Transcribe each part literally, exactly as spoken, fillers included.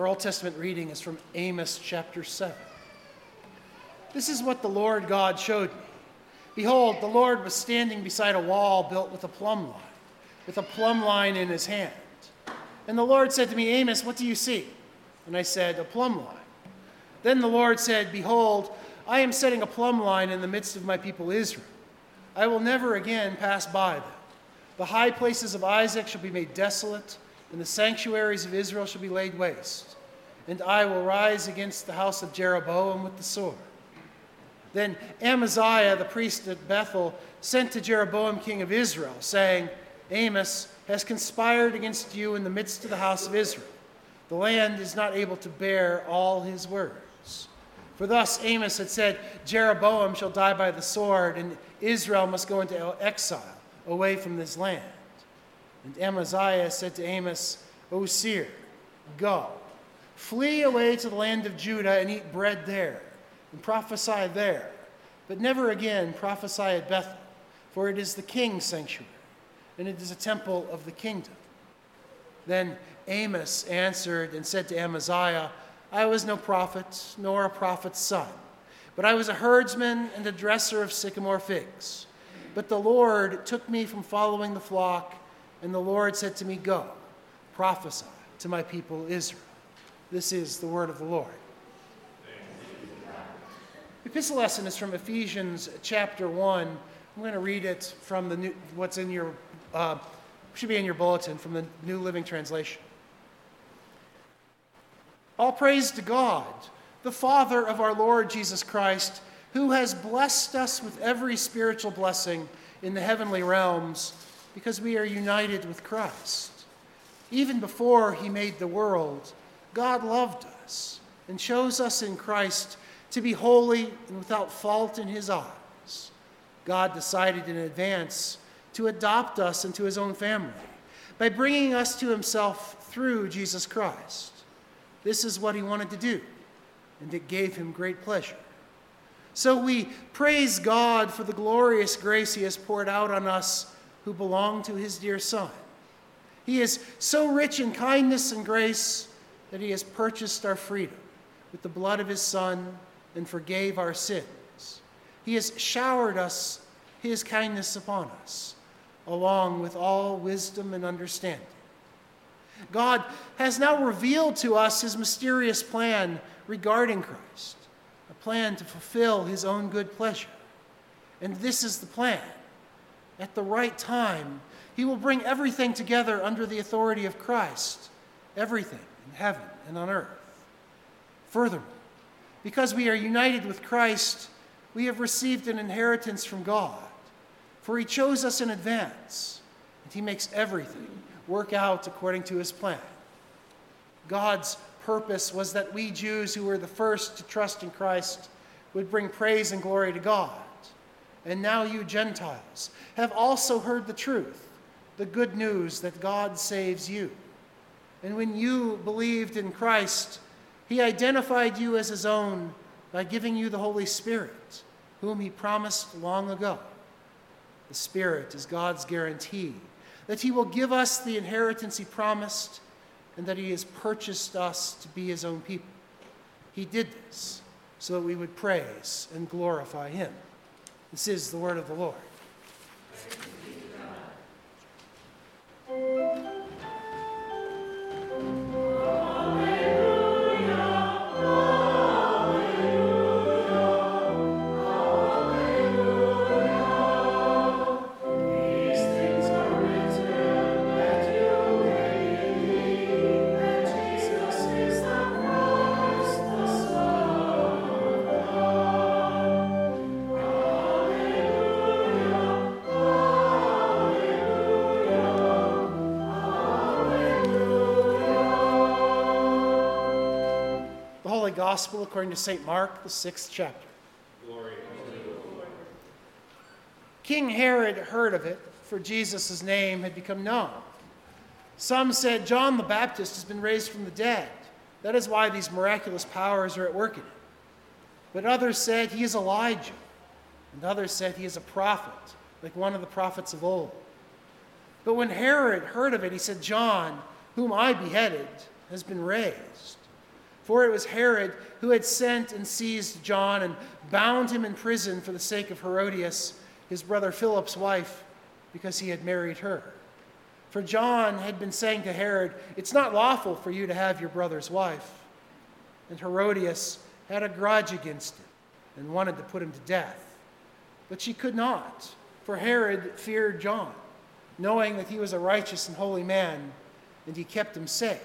Our Old Testament reading is from Amos chapter seven. This is what the Lord God showed me. Behold, the Lord was standing beside a wall built with a plumb line, with a plumb line in his hand. And the Lord said to me, Amos, what do you see? And I said, a plumb line. Then the Lord said, behold, I am setting a plumb line in the midst of my people Israel. I will never again pass by them. The high places of Isaac shall be made desolate, and the sanctuaries of Israel shall be laid waste. And I will rise against the house of Jeroboam with the sword. Then Amaziah, the priest at Bethel, sent to Jeroboam, king of Israel, saying, Amos has conspired against you in the midst of the house of Israel. The land is not able to bear all his words. For thus Amos had said, Jeroboam shall die by the sword, and Israel must go into exile away from this land. And Amaziah said to Amos, O seer, go, flee away to the land of Judah and eat bread there, and prophesy there, but never again prophesy at Bethel, for it is the king's sanctuary, and it is a temple of the kingdom. Then Amos answered and said to Amaziah, I was no prophet, nor a prophet's son, but I was a herdsman and a dresser of sycamore figs. But the Lord took me from following the flock, and the Lord said to me, go, prophesy to my people Israel. This is the word of the Lord. The epistle lesson is from Ephesians chapter one. I'm going to read it from the new, what's in your, uh, should be in your bulletin, from the New Living Translation. All praise to God, the Father of our Lord Jesus Christ, who has blessed us with every spiritual blessing in the heavenly realms, because we are united with Christ. Even before he made the world, God loved us and chose us in Christ to be holy and without fault in his eyes. God decided in advance to adopt us into his own family by bringing us to himself through Jesus Christ. This is what he wanted to do, and it gave him great pleasure. So we praise God for the glorious grace he has poured out on us who belong to his dear Son. He is so rich in kindness and grace that he has purchased our freedom with the blood of his Son and forgave our sins. He has showered us his kindness upon us, along with all wisdom and understanding. God has now revealed to us his mysterious plan regarding Christ, a plan to fulfill his own good pleasure. And this is the plan. At the right time, he will bring everything together under the authority of Christ, everything in heaven and on earth. Furthermore, because we are united with Christ, we have received an inheritance from God, for he chose us in advance, and he makes everything work out according to his plan. God's purpose was that we Jews who were the first to trust in Christ would bring praise and glory to God. And now you Gentiles have also heard the truth, the good news that God saves you. And when you believed in Christ, he identified you as his own by giving you the Holy Spirit, whom he promised long ago. The Spirit is God's guarantee that he will give us the inheritance he promised and that he has purchased us to be his own people. He did this so that we would praise and glorify him. This is the word of the Lord. Gospel according to Saint Mark, the sixth chapter. Glory to you, Lord. King Herod heard of it, for Jesus' name had become known. Some said, John the Baptist has been raised from the dead. That is why these miraculous powers are at work in him. But others said, he is Elijah. And others said, he is a prophet, like one of the prophets of old. But when Herod heard of it, he said, John, whom I beheaded, has been raised. For it was Herod who had sent and seized John and bound him in prison for the sake of Herodias, his brother Philip's wife, because he had married her. For John had been saying to Herod, "It's not lawful for you to have your brother's wife." And Herodias had a grudge against him and wanted to put him to death. But she could not, for Herod feared John, knowing that he was a righteous and holy man, and he kept him safe.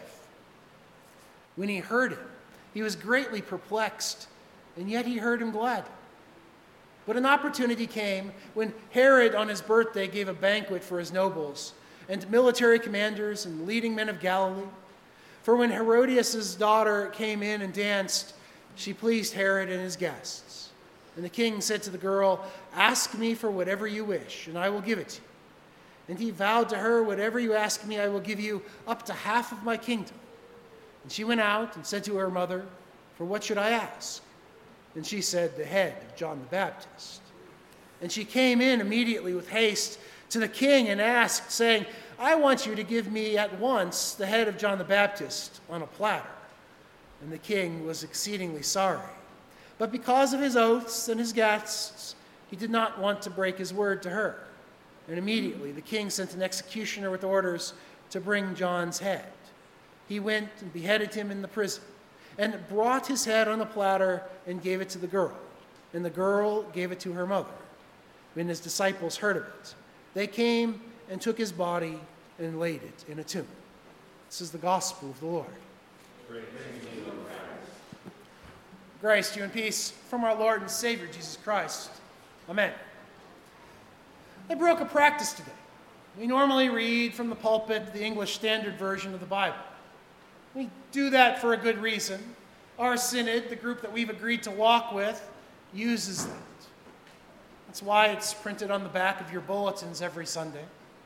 When he heard him, he was greatly perplexed, and yet he heard him gladly. But an opportunity came when Herod on his birthday gave a banquet for his nobles and military commanders and leading men of Galilee. For when Herodias' daughter came in and danced, she pleased Herod and his guests. And the king said to the girl, "Ask me for whatever you wish, and I will give it to you." And he vowed to her, "Whatever you ask me, I will give you up to half of my kingdom." And she went out and said to her mother, "For what should I ask?" And she said, "The head of John the Baptist." And she came in immediately with haste to the king and asked, saying, "I want you to give me at once the head of John the Baptist on a platter." And the king was exceedingly sorry. But because of his oaths and his guests, he did not want to break his word to her. And immediately the king sent an executioner with orders to bring John's head. He went and beheaded him in the prison, and brought his head on a platter and gave it to the girl. And the girl gave it to her mother. When his disciples heard of it, they came and took his body and laid it in a tomb. This is the gospel of the Lord. Praise to you, Lord Christ. Grace to you and peace from our Lord and Savior, Jesus Christ. Amen. I broke a practice today. We normally read from the pulpit the English Standard Version of the Bible. We do that for a good reason. Our synod, the group that we've agreed to walk with, uses that. That's why it's printed on the back of your bulletins every Sunday.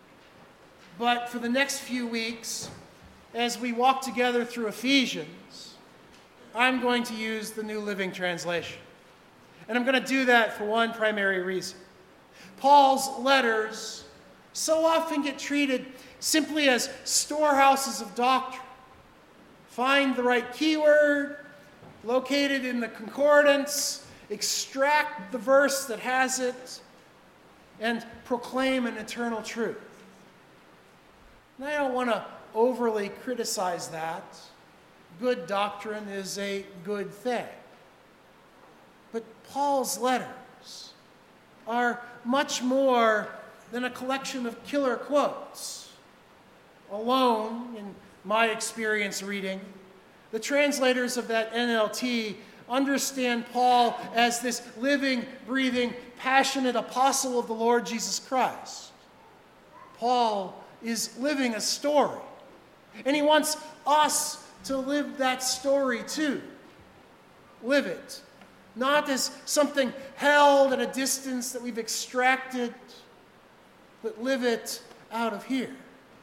But for the next few weeks, as we walk together through Ephesians, I'm going to use the New Living Translation. And I'm going to do that for one primary reason. Paul's letters so often get treated simply as storehouses of doctrine. Find the right keyword, locate it in the concordance, extract the verse that has it, and proclaim an eternal truth. And I don't want to overly criticize that. Good doctrine is a good thing. But Paul's letters are much more than a collection of killer quotes. Alone, in my experience reading, the translators of that N L T understand Paul as this living, breathing, passionate apostle of the Lord Jesus Christ. Paul is living a story, and he wants us to live that story too. Live it, not as something held at a distance that we've extracted, but live it out of here.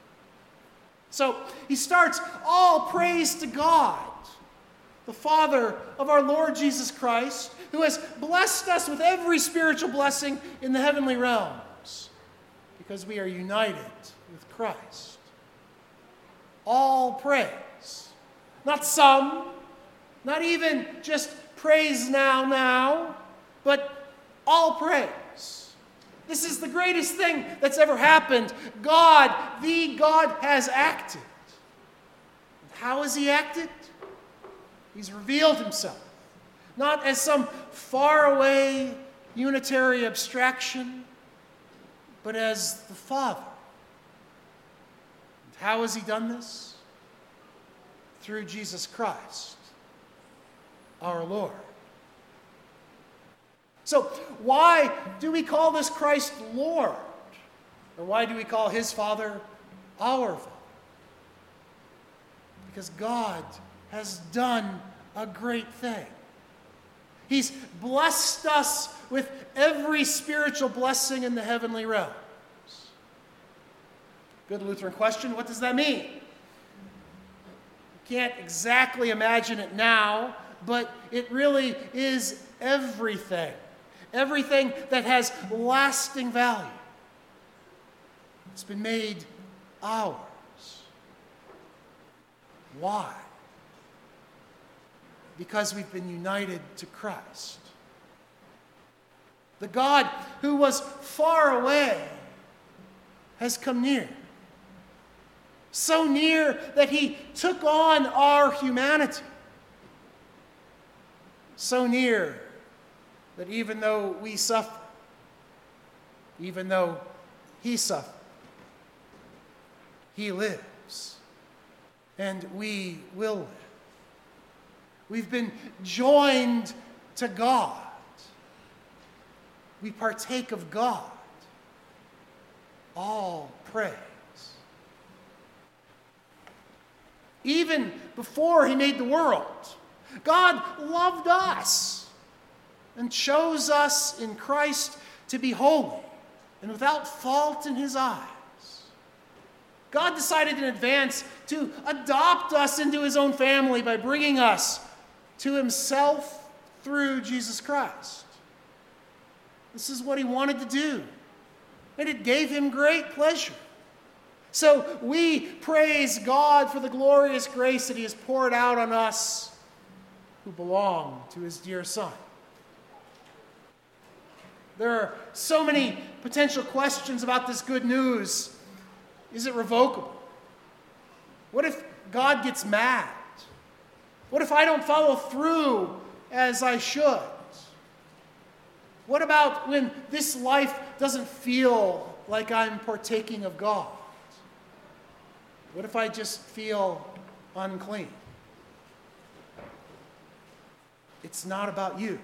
So he starts, "All praise to God, the Father of our Lord Jesus Christ, who has blessed us with every spiritual blessing in the heavenly realms, because we are united with Christ." All praise. Not some, not even just praise now, now, but all praise. This is the greatest thing that's ever happened. God, the God, has acted. And how has he acted? He's revealed himself, not as some faraway unitary abstraction, but as the Father. And how has he done this? Through Jesus Christ, our Lord. So why do we call this Christ Lord? Or why do we call his Father our Father? Because God has done a great thing. He's blessed us with every spiritual blessing in the heavenly realms. Good Lutheran question, what does that mean? You can't exactly imagine it now, but it really is everything. Everything that has lasting value. It's been made ours. Why? because we've been united to Christ. The God who was far away has come near. So near that he took on our humanity. So near that even though we suffer, even though he suffered, he lives, and we will live. We've been joined to God. We partake of God. All praise. Even before he made the world, God loved us and chose us in Christ to be holy and without fault in his eyes. God decided in advance to adopt us into his own family by bringing us to himself through Jesus Christ. This is what he wanted to do, and it gave him great pleasure. So we praise God for the glorious grace that he has poured out on us who belong to his dear Son. There are so many potential questions about this good news. Is it revocable? What if God gets mad? What if I don't follow through as I should? What about when this life doesn't feel like I'm partaking of God? What if I just feel unclean? It's not about you.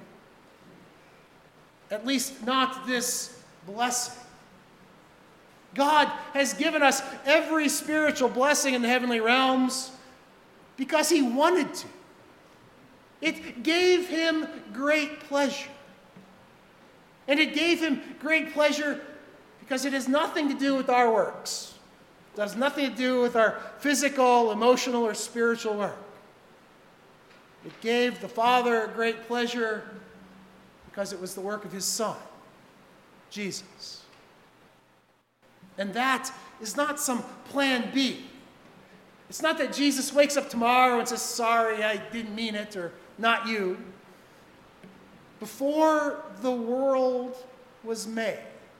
At least not this blessing. God has given us every spiritual blessing in the heavenly realms because he wanted to. It gave him great pleasure. And it gave him great pleasure because it has nothing to do with our works. It has nothing to do with our physical, emotional, or spiritual work. It gave the Father great pleasure because it was the work of his Son, Jesus. And that is not some plan B. It's not that Jesus wakes up tomorrow and says, sorry, I didn't mean it, or not you. Before the world was made,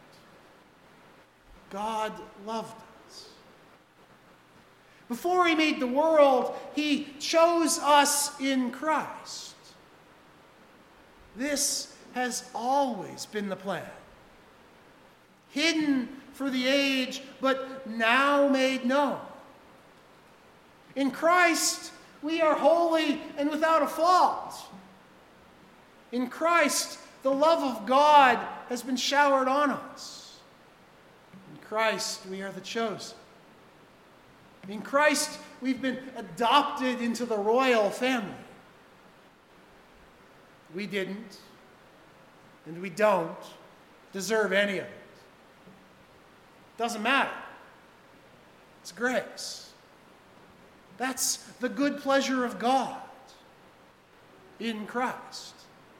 God loved us. Before he made the world, he chose us in Christ. This has always been the plan. Hidden for the age, but now made known. In Christ, we are holy and without a fault. In Christ, the love of God has been showered on us. In Christ, we are the chosen. In Christ, we've been adopted into the royal family. We didn't, and we don't deserve any of it. Doesn't matter. It's grace. That's the good pleasure of God in Christ.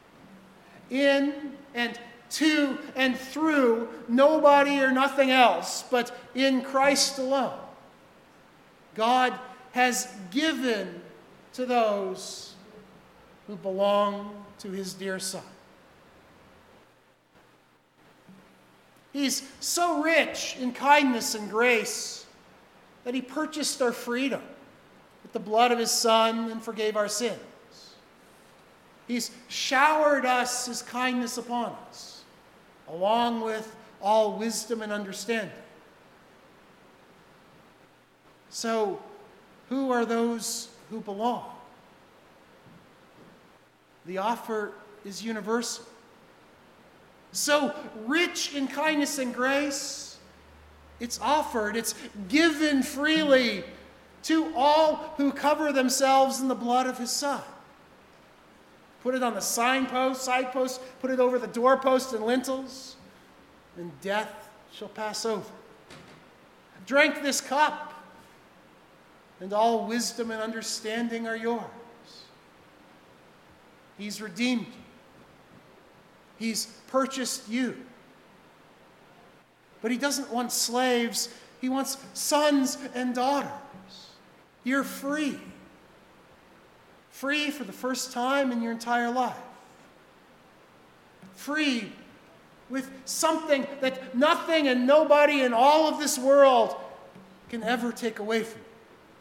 In and to and through nobody or nothing else, but in Christ alone. God has given to those who belong to his dear Son. He's so rich in kindness and grace that he purchased our freedom with the blood of his Son and forgave our sins. He's showered us his kindness upon us, along with all wisdom and understanding. So, who are those who belong? The offer is universal. So rich in kindness and grace, it's offered, it's given freely to all who cover themselves in the blood of his Son. Put it on the signpost, sidepost, put it over the doorposts and lintels, and death shall pass over. Drink this cup, and all wisdom and understanding are yours. He's redeemed you. He's purchased you. But he doesn't want slaves. He wants sons and daughters. You're free. Free for the first time in your entire life. Free with something that nothing and nobody in all of this world can ever take away from you.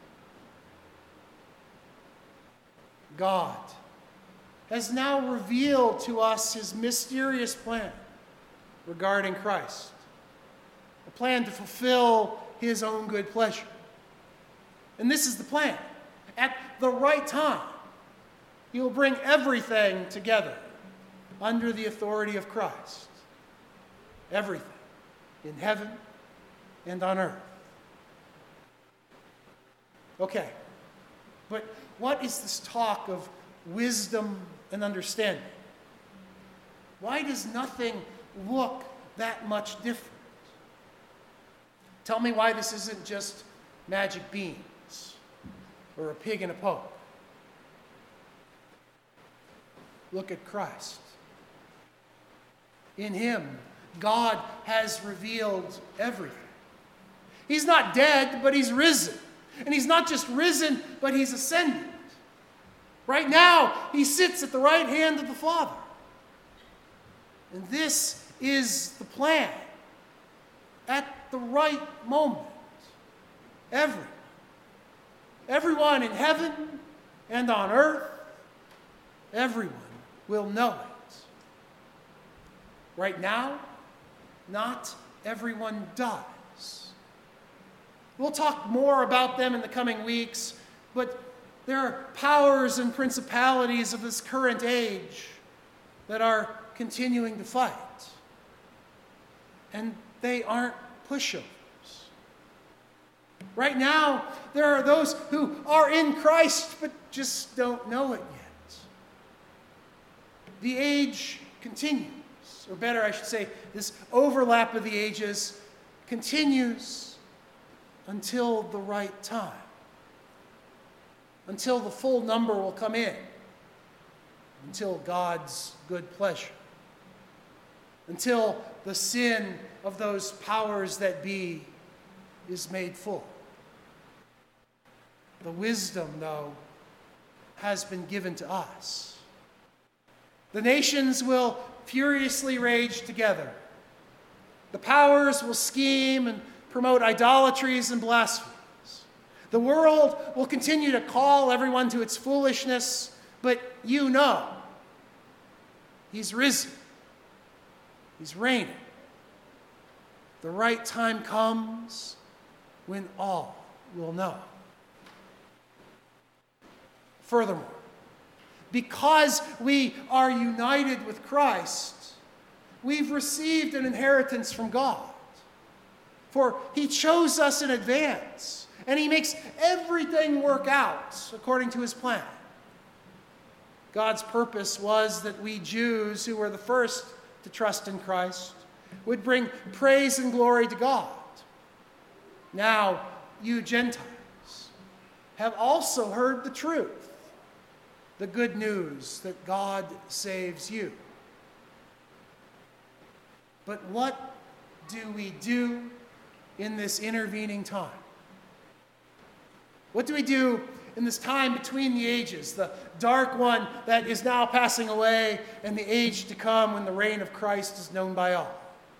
God has now revealed to us his mysterious plan regarding Christ, a plan to fulfill his own good pleasure. And this is the plan. At the right time, he will bring everything together under the authority of Christ. Everything in heaven and on earth. Okay, but what is this talk of wisdom and understanding? Why does nothing look that much different? Tell me why this isn't just magic beans or a pig in a poke. Look at Christ. In him, God has revealed everything. He's not dead, but he's risen. And he's not just risen, but he's ascended. Right now, he sits at the right hand of the Father. And this is the plan. At the right moment, everyone, everyone in heaven and on earth, everyone will know it. Right now, not everyone does. We'll talk more about them in the coming weeks, but there are powers and principalities of this current age that are continuing to fight. And they aren't pushovers. Right now, there are those who are in Christ but just don't know it yet. The age continues, or better, I should say, this overlap of the ages continues until the right time, until the full number will come in, until God's good pleasure, until the sin of those powers that be is made full. The wisdom, though, has been given to us. The nations will furiously rage together. The powers will scheme and promote idolatries and blasphemies. The world will continue to call everyone to its foolishness, but you know, he's risen. He's reigning. The right time comes when all will know. Furthermore, because we are united with Christ, we've received an inheritance from God. For he chose us in advance, and he makes everything work out according to his plan. God's purpose was that we Jews, who were the first to trust in Christ, would bring praise and glory to God. Now, you Gentiles have also heard the truth, the good news that God saves you. But what do we do in this intervening time? What do we do in this time between the ages, the dark one that is now passing away and the age to come when the reign of Christ is known by all?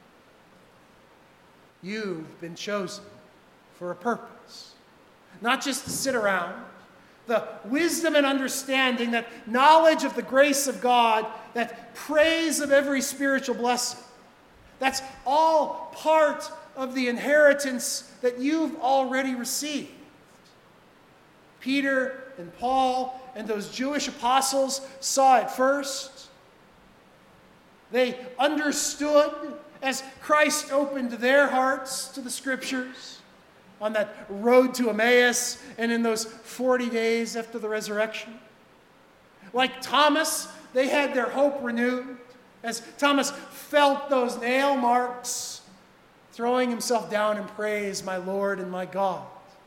You've been chosen for a purpose, not just to sit around. The wisdom and understanding, that knowledge of the grace of God, that praise of every spiritual blessing, that's all part of the inheritance that you've already received. Peter and Paul and those Jewish apostles saw it first. They understood as Christ opened their hearts to the Scriptures on that road to Emmaus and in those forty days after the resurrection. Like Thomas, they had their hope renewed as Thomas felt those nail marks, throwing himself down in praise, my Lord and my God.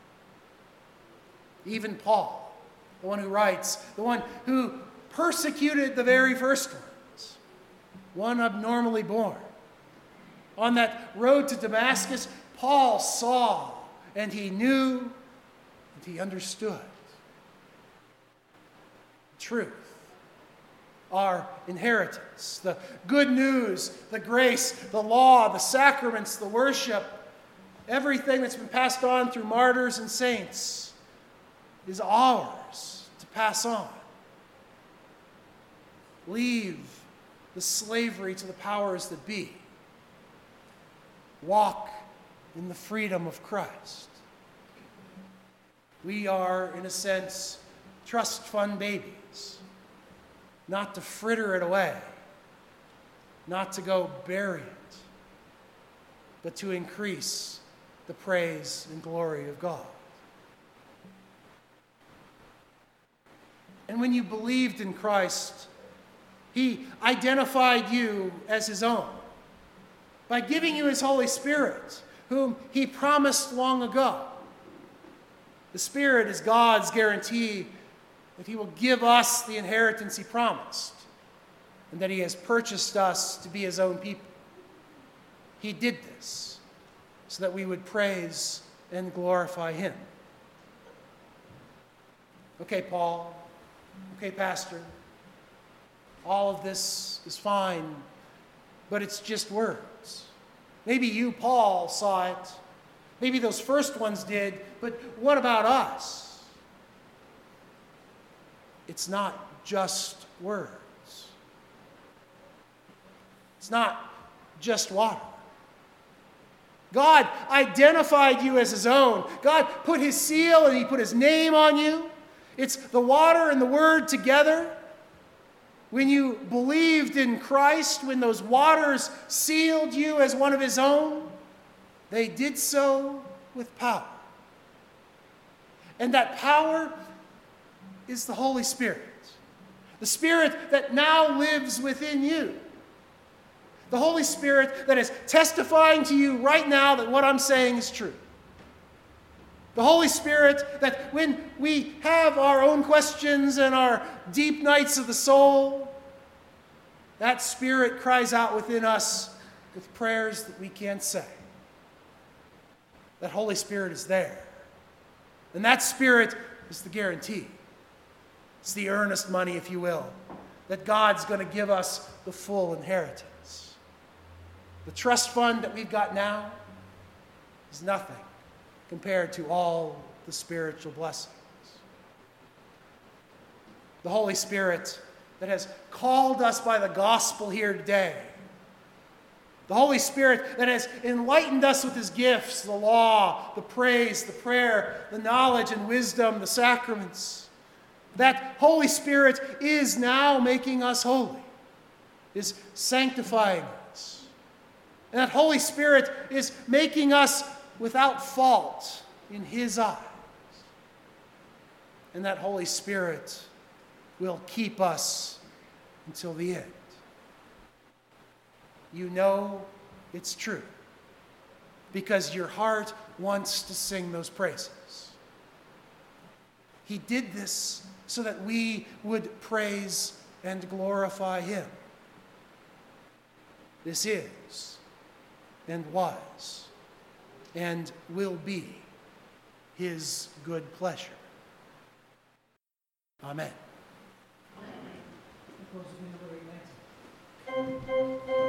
Even Paul, the one who writes, the one who persecuted the very first ones, one abnormally born. On that road to Damascus, Paul saw and he knew and he understood. truth, our inheritance, the good news, the grace, the law, the sacraments, the worship, everything that's been passed on through martyrs and saints is ours to pass on. Leave the slavery to the powers that be. Walk in the freedom of Christ. We are, in a sense, trust fund babies, not to fritter it away, not to go bury it, but to increase the praise and glory of God. And when you believed in Christ, He identified you as His own by giving you His Holy Spirit, whom He promised long ago. The Spirit is God's guarantee that He will give us the inheritance He promised, and that He has purchased us to be His own people. He did this so that we would praise and glorify Him. Okay, Paul. Okay, Pastor. All of this is fine, but it's just words. Maybe you, Paul, saw it. Maybe those first ones did, but what about us? It's not just words. It's not just water. God identified you as His own. God put His seal and He put His name on you. It's the water and the Word together. When you believed in Christ, when those waters sealed you as one of His own, they did so with power. And that power is the Holy Spirit. The Spirit that now lives within you. The Holy Spirit that is testifying to you right now that what I'm saying is true. The Holy Spirit that when we have our own questions and our deep nights of the soul, that Spirit cries out within us with prayers that we can't say. That Holy Spirit is there. And that Spirit is the guarantee. It's the earnest money, if you will, that God's going to give us the full inheritance. The trust fund that we've got now is nothing compared to all the spiritual blessings. The Holy Spirit that has called us by the gospel here today. The Holy Spirit that has enlightened us with His gifts, the law, the praise, the prayer, the knowledge and wisdom, the sacraments. That Holy Spirit is now making us holy, is sanctifying us. And that Holy Spirit is making us without fault in His eyes. And that Holy Spirit will keep us until the end. You know it's true because your heart wants to sing those praises. He did this so that we would praise and glorify Him. This is and was and will be His good pleasure. Amen. Amen.